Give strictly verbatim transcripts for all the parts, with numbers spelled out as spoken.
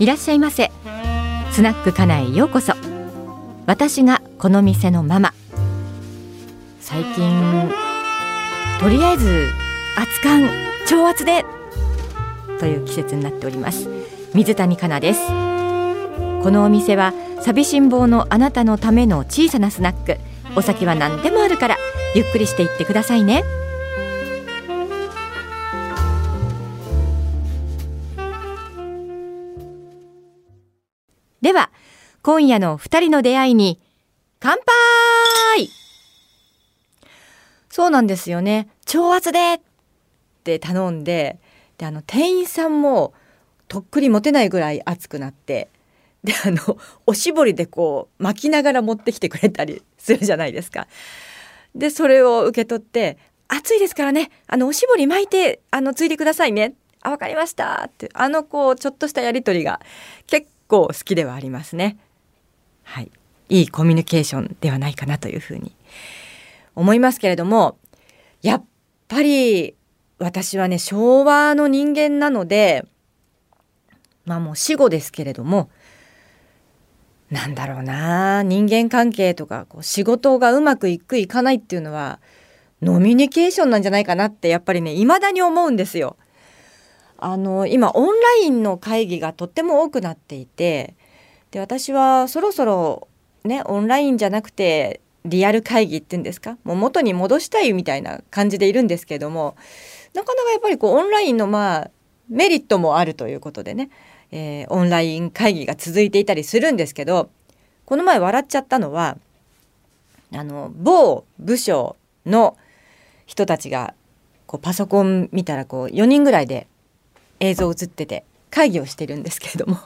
いらっしゃいませ。スナックかなへようこそ。私がこの店のママ。最近とりあえず熱燗超熱でという季節になっております。水谷香奈です。このお店は寂しん坊のあなたのための小さなスナック。お酒は何でもあるからゆっくりしていってくださいね。では今夜のふたりの出会いに乾杯。そうなんですよね。超熱でって頼んで、であの店員さんもとっくり持てないぐらい熱くなって、であのおしぼりでこう巻きながら持ってきてくれたりするじゃないですか。でそれを受け取って、熱いですからね、あのおしぼり巻いてあのついでくださいね、あわかりましたって、あのこうちょっとしたやり取りが結構好きではありますね。はい、いいコミュニケーションではないかなというふうに思いますけれども、やっぱり私はね昭和の人間なので、まあもう死後ですけれども、なんだろうな、人間関係とかこう仕事がうまくいくいかないっていうのはノミニケーションなんじゃないかなってやっぱりね未だに思うんですよ。あの今オンラインの会議がとっても多くなっていて、で私はそろそろねオンラインじゃなくてリアル会議っていうんですか、もう元に戻したいみたいな感じでいるんですけども、なかなかやっぱりこうオンラインのまあメリットもあるということでね、えー、オンライン会議が続いていたりするんですけど、この前笑っちゃったのは、あの某部署の人たちがこうパソコン見たらこうよにんぐらいで映像映ってて会議をしてるんですけれども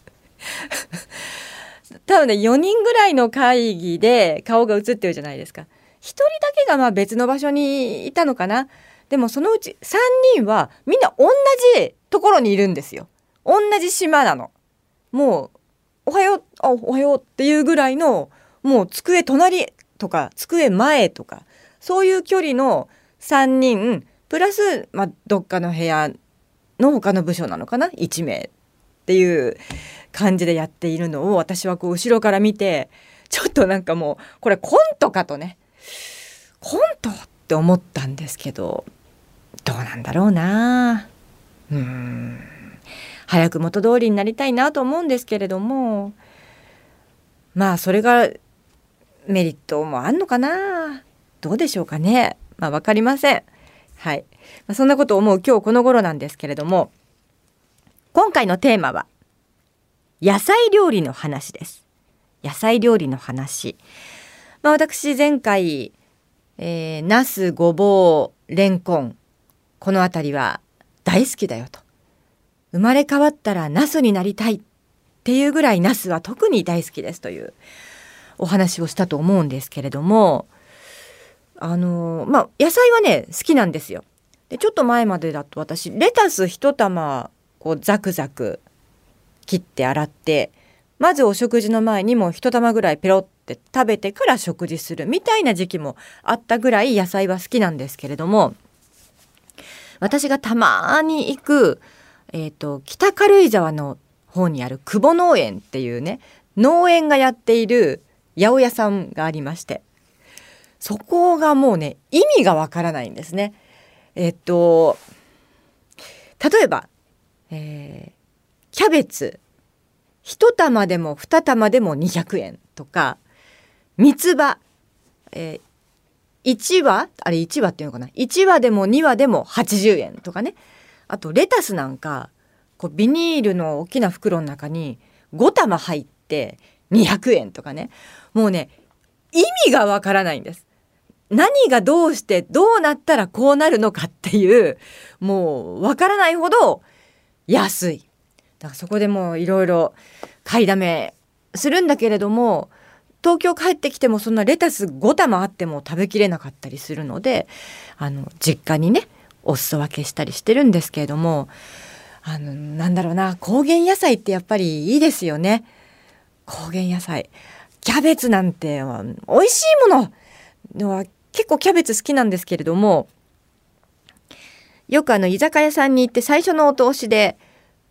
多分ねよにんぐらいの会議で顔が映ってるじゃないですか。ひとりだけがまあ別の場所にいたのかな。でもそのうちさんにんはみんな同じところにいるんですよ。同じ島なの。もうおはよう、あ、おはようっていうぐらいの、もう机隣とか机前とかそういう距離のさんにんプラス、まあ、どっかの部屋の他の部署なのかないちめいっていう感じでやっているのを私はこう後ろから見て、ちょっとなんかもうこれコントかとね、コントって思ったんですけど、どうなんだろうな。うーん早く元通りになりたいなと思うんですけれども、まあそれがメリットもあんのかな、どうでしょうかね。まあ分かりません。はい、まあ、そんなことを思う今日この頃なんですけれども、今回のテーマは野菜料理の話です。野菜料理の話、まあ、私前回、えー、ナス、ごぼう、レンコン、このあたりは大好きだよと、生まれ変わったらナスになりたいっていうぐらいナスは特に大好きですというお話をしたと思うんですけれども、あのまあ野菜はね好きなんですよ。でちょっと前までだと私レタス一玉こうザクザク切って洗って、まずお食事の前にも一玉ぐらいペロって食べてから食事するみたいな時期もあったぐらい野菜は好きなんですけれども、私がたまに行くえーと、北軽井沢の方にある久保農園っていうね農園がやっている八百屋さんがありまして、そこがもうね意味がわからないんですね。えっ、ー、と例えば、えー、キャベツ一玉でも二玉でもにひゃくえんとか、三つ葉、えー、いちわあれいちわっていうのかな、いちわでもにわでもはちじゅうえんとかね。あとレタスなんかこうビニールの大きな袋の中にご玉入ってにひゃくえんとかね、もうね意味がわからないんです。何がどうしてどうなったらこうなるのかっていう、もうわからないほど安い。だからそこでもういろいろ買いだめするんだけれども、東京帰ってきてもそんなレタスご玉あっても食べきれなかったりするので、あの実家にねお裾分けしたりしてるんですけれども、あのなんだろうな、高原野菜ってやっぱりいいですよね。高原野菜、キャベツなんて美味しいものは結構キャベツ好きなんですけれども、よくあの居酒屋さんに行って最初のお通しで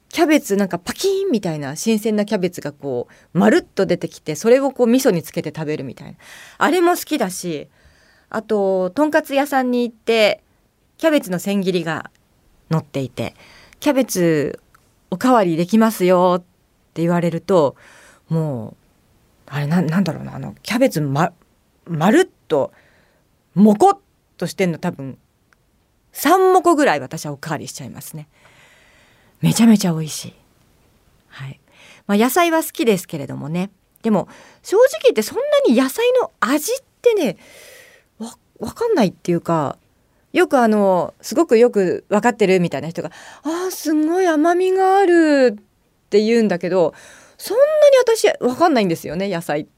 キャベツなんかパキーンみたいな新鮮なキャベツがこうまるっと出てきて、それをこう味噌につけて食べるみたいな、あれも好きだし、あととんかつ屋さんに行ってキャベツの千切りが乗っていて、キャベツおかわりできますよって言われると、もうあれ な, なんだろうなあのキャベツ ま, まるっともこっとしてんの多分さんもこぐらい私はおかわりしちゃいますね。めちゃめちゃ美味しい。はい。まあ、野菜は好きですけれどもね。でも正直言ってそんなに野菜の味ってね、わ、わかんないっていうか、よくあのすごくよく分かってるみたいな人が、あーすごい甘みがあるって言うんだけど、そんなに私分かんないんですよね、野菜って。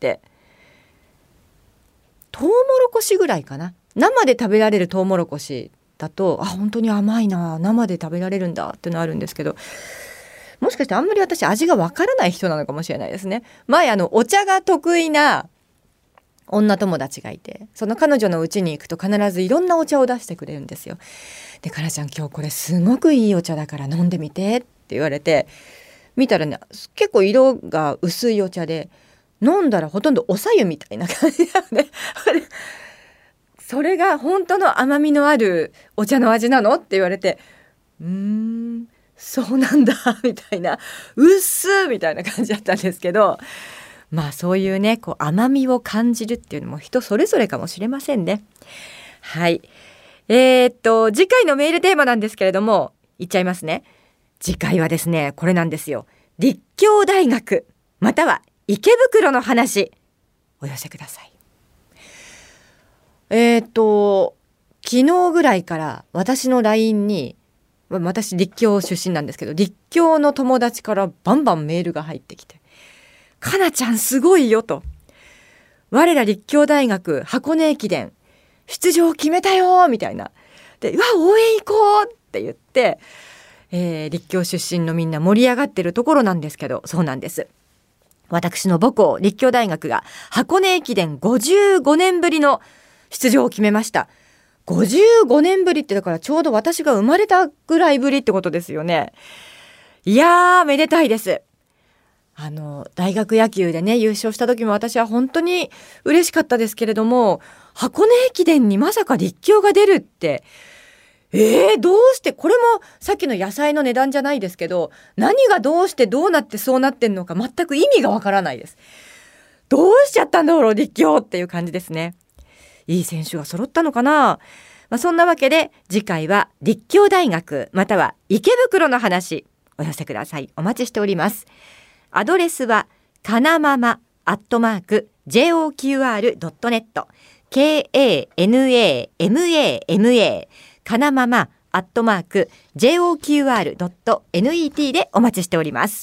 トウモロコシぐらいかな。生で食べられるトウモロコシだと、あ本当に甘いな、生で食べられるんだってのあるんですけど、もしかしてあんまり私味がわからない人なのかもしれないですね。前あのお茶が得意な女友達がいて、その彼女の家に行くと必ずいろんなお茶を出してくれるんですよ。で、かなちゃん今日これすごくいいお茶だから飲んでみてって言われて、見たらね結構色が薄いお茶で、飲んだらほとんどおさゆみたいな感じなのねそれが本当の甘みのあるお茶の味なのって言われて、うーんそうなんだみたいな、うっすーみたいな感じだったんですけど、まあそういうねこう甘みを感じるっていうのも人それぞれかもしれませんね。はい、えー、っと次回のメールテーマなんですけれども、言っちゃいますね。次回はですねこれなんですよ。立教大学または池袋の話、お寄せください。えー、っと昨日ぐらいから私の ライン に、私立教出身なんですけど、立教の友達からバンバンメールが入ってきて、かなちゃんすごいよと、我ら立教大学箱根駅伝出場決めたよみたいなで、うわ応援行こうって言って、えー、立教出身のみんな盛り上がってるところなんですけど、そうなんです。私の母校立教大学が箱根駅伝ごじゅうごねんぶりの出場を決めました。ごじゅうごねんぶりってだからちょうど私が生まれたぐらいぶりってことですよね。いやーめでたいです。あの大学野球でね優勝した時も私は本当に嬉しかったですけれども、箱根駅伝にまさか立教が出るって、えー、どうしてこれもさっきの野菜の値段じゃないですけど、何がどうしてどうなってそうなってんのか全く意味がわからないです。どうしちゃったんだろう立教っていう感じですね。いい選手が揃ったのかな。まあ、そんなわけで次回は立教大学または池袋の話、お寄せください。お待ちしております。アドレスはかなままアットマーク ジェイオーキューアールドットネット ケーエーエヌエーエムエーエムエー かなままアットマーク ジェイオーキューアールドットネット でお待ちしております。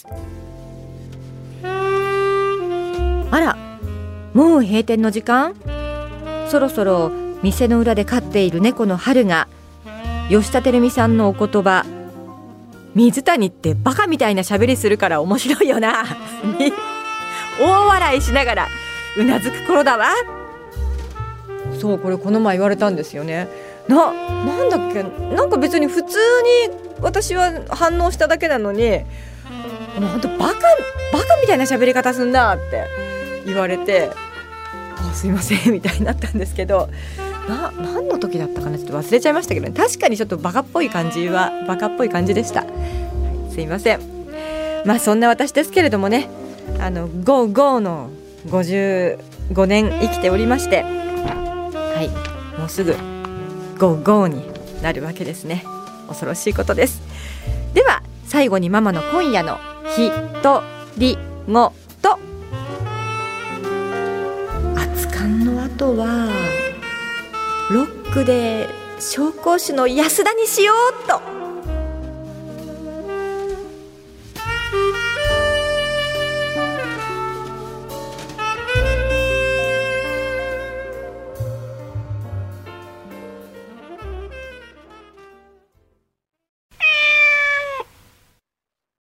あらもう閉店の時間。そろそろ店の裏で飼っている猫の春が吉田照美さんのお言葉、水谷ってバカみたいな喋りするから面白いよなに大笑いしながらうなずく頃だわ。そう、これこの前言われたんですよね。な、なんだっけ、なんか別に普通に私は反応しただけなのに、本当バカバカみたいな喋り方すんなって言われて、あすいませんみたいになったんですけど、な何の時だったかなちょっと忘れちゃいましたけど、ね、確かにちょっとバカっぽい感じはバカっぽい感じでした、はい、すいません。まあそんな私ですけれどもね、あのゴーゴーのごじゅうごねん生きておりまして、はい、もうすぐゴーゴーになるわけですね。恐ろしいことです。では最後にママの今夜のひとりごと、熱燗の後はロックで紹興酒の安田にしようっと。